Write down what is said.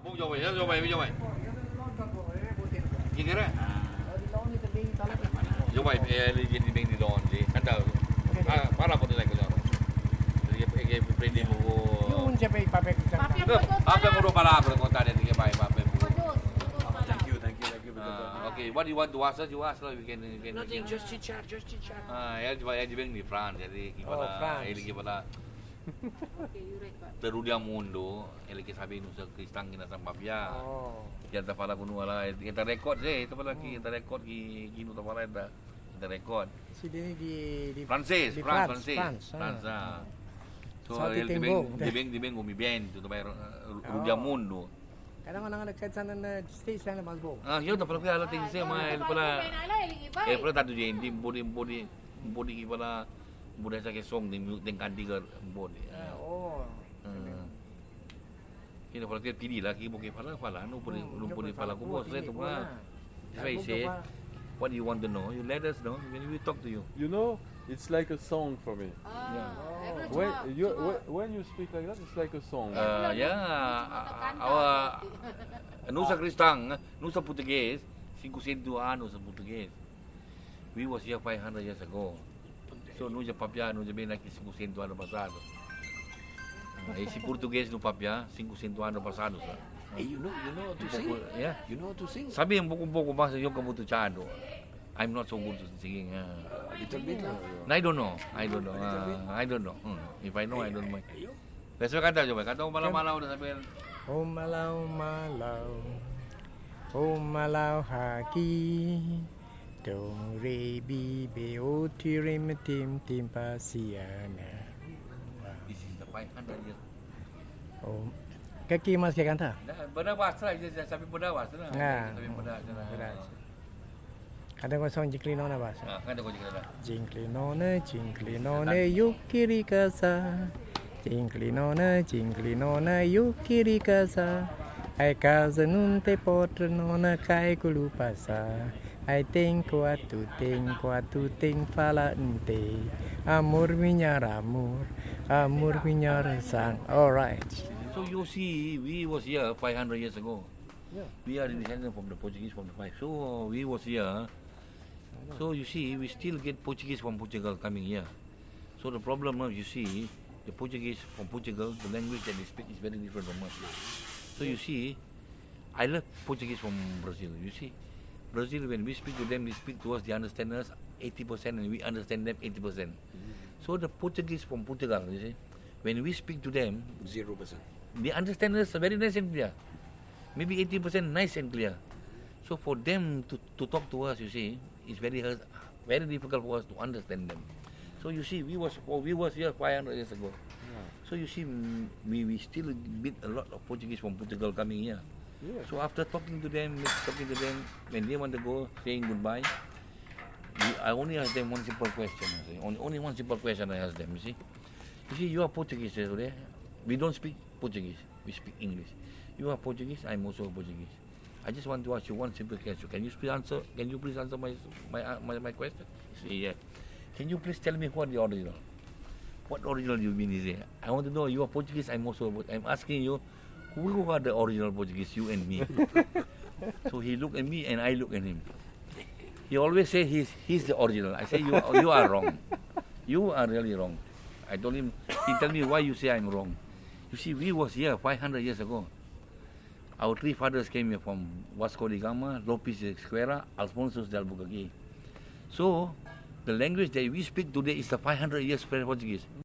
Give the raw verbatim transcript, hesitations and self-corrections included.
Bung jawab ya, jawab ya, jawab. Kira-kira. Jawab eh lagi di bank di don je. Kan dah. Ah, para pun lagi jawab. Jadi ke prendi mo. Yun siya pa ipapek. Apa mo para para kota dia tiga baik apa. Thank you, thank you, thank you. Uh, okay, what do you want to ask us? You ask lah, we can. We can Nothing, just chit chat, just chit chat. Ah, ya, di ya di bank di France, jadi Oh, gimana? France. Ini gimana? Terudia mundo, ele que sabe nusa kristang kita sampai ya. Oh. Kita pala kuno ala, kita record je, itu pala kita record ki kinu ta pala kita kita record. Si Denny di di Francês, di France, France, francês, France, ah. France. ah. So, Sa ele di Titingbong. bank, di bank, di bank umi bien, tu tapai rudia mundo. Kadang orang nagkat sana na stage lang na masbo. Ah, yo ta pala kaya ala ting se ma, ele pala. Eh, pala tatu je, di body body body ki pala budaya sa ke song di deng kanti ke body. Oh. Kina pala tiap pidi lah, kibo ke pala pala, no pudi no pudi pala ko bos itu mah. That's why I say, what do you want to know? You let us know when we talk to you. You know, it's like a song for me. When you when, when you speak like that, it's like a song. Uh, yeah, our nusa Kristang, nusa Portuguese, cinco cento anos sa Portuguese. We was here five hundred years ago. So nusa papia, nusa bem aqui cinco cento anos passado. Uh, esse português no papia, cinco cento anos passados. Hey, you know, you know how to sing? Yeah. You know how to sing? Sabi ang buko-buko basa yung kamutuchado. I'm not so good to singing. Uh, A little bit lah. I don't know. I don't know. Uh, I don't know. Hmm. If I know, I don't mind. Besok kata coba. Kata ko malam-malam udah sampai. Oh malaw malaw. Oh malaw haki. Do re bi be o ti re me tim tim pa siana. This is the five hundred years. Oh. Kaki mas ke kanta? Benda bahasa lah. Sampai benda bahasa lah. Nah. Sampai benda bahasa. Kadang ko song jingklino na basa. Ah, kan ada kau cakap lah. Jinklinone, jinklinone, yukiri casa. Jinklinone, jinklinone, yukiri casa. Ai casa non te potrano na cai culu passa. Ai tengo a tu, tengo a tu, tengo fala ente. Amor minyar amor, amor minyar sang. All right. So you see, we was here five hundred years ago. Yeah. We are descendants from the Portuguese from the five. So we was here. So you see, we still get Portuguese from Portugal coming here. So the problem is, you see, the Portuguese from Portugal, the language that they speak is very different from us. So you see, I love Portuguese from Brazil. You see, Brazil, when we speak to them, they speak to us, they understand us eighty percent and we understand them eighty percent. So the Portuguese from Portugal, you see, when we speak to them, Zero percent. they understand us very nice and clear. Maybe eighty percent nice and clear. So for them to, to talk to us, you see, it's very hard, very difficult for us to understand them. So you see, we was oh, we was here five hundred years ago. Yeah. So you see, mm, we, we still meet a lot of Portuguese from Portugal coming here. Yeah. So after talking to them, talking to them, when they want to go, saying goodbye, we, I only ask them one simple question. I say, only, only one simple question I ask them, you see. You see, you are Portuguese today. We don't speak Portuguese, we speak English. You are Portuguese, I'm also Portuguese. I just want to ask you one simple question. Can you please answer? Can you please answer my my uh, my, my question? You say, yeah. Can you please tell me what the original? What original you mean is it? I want to know. You are Portuguese. I'm also. I'm asking you, who are the original Portuguese? You and me. So he look at me and I look at him. He always say he's he's the original. I say you you are wrong. You are really wrong. I told him. He tell me why you say I'm wrong. You see, we was here five hundred years ago. Our three fathers came here from Vasco da Gama, Lopes de Esquerra, Alfonso de Albuquerque. So, the language that we speak today is the five hundred years Portuguese.